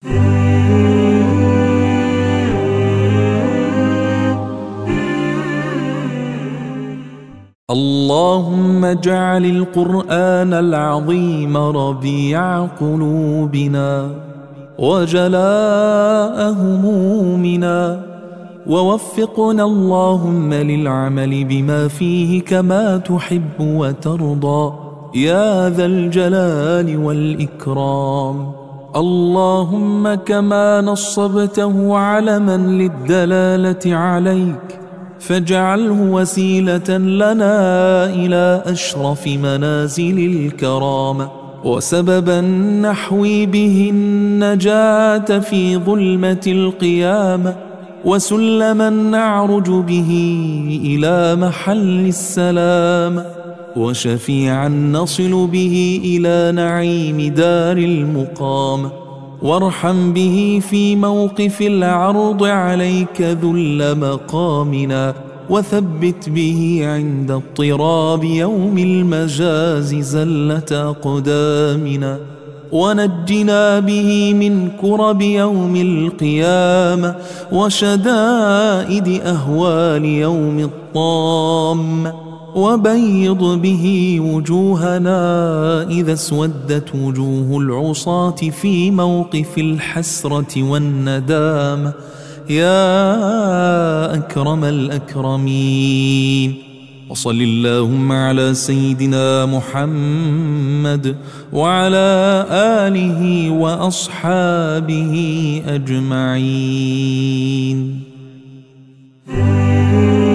اللهم اجعل القرآن العظيم ربيع قلوبنا وجلاء همومنا، ووفقنا اللهم للعمل بما فيه كما تحب وترضى يا ذا الجلال والإكرام. اللهم كما نصبته علما للدلالة عليك فاجعله وسيلة لنا إلى أشرف منازل الكرامة، وسببا نحوي به النجاة في ظلمة القيامة، وسلما نعرج به إلى محل السلام، وشفيعا نصل به إلى نعيم دار المقامة. وارحم به في موقف العرض عليك ذل مقامنا، وثبت به عند اضطراب يوم المجاز زلة أقدامنا، ونجنا به من كرب يوم القيامة وشدائد أهوال يوم الطامة، وبيض به وجوهنا إذا اسودت وجوه العصاة في موقف الحسرة والندامة يا أكرم الأكرمين. وصل اللهم على سيدنا محمد وعلى آله وأصحابه أجمعين.